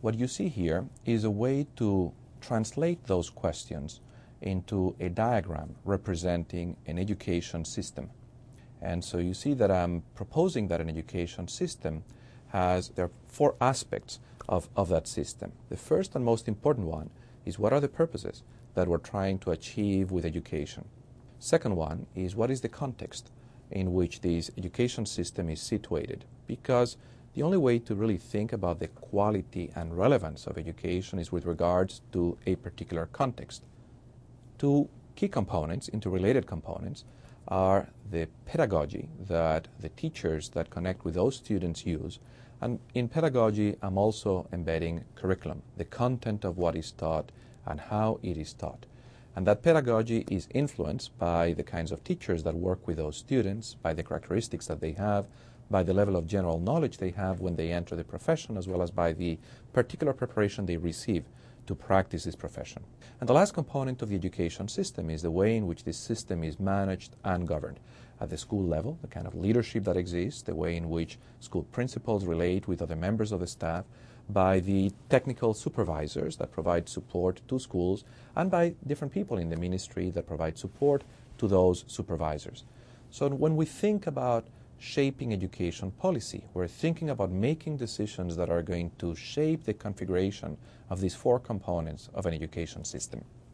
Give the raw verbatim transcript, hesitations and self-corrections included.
What you see here is a way to translate those questions into a diagram representing an education system. And so you see that I'm proposing that an education system has, there are four aspects of, of that system. The first and most important one is what are the purposes that we're trying to achieve with education. Second one is what is the context in which this education system is situated, because the only way to really think about the quality and relevance of education is with regards to a particular context. Two key components, interrelated components, are the pedagogy that the teachers that connect with those students use. And in pedagogy, I'm also embedding curriculum, the content of what is taught and how it is taught. And that pedagogy is influenced by the kinds of teachers that work with those students, by the characteristics that they have, by the level of general knowledge they have when they enter the profession, as well as by the particular preparation they receive to practice this profession. And the last component of the education system is the way in which this system is managed and governed. At the school level, the kind of leadership that exists, the way in which school principals relate with other members of the staff, by the technical supervisors that provide support to schools, and by different people in the ministry that provide support to those supervisors. So when we think about shaping education policy, we're thinking about making decisions that are going to shape the configuration of these four components of an education system.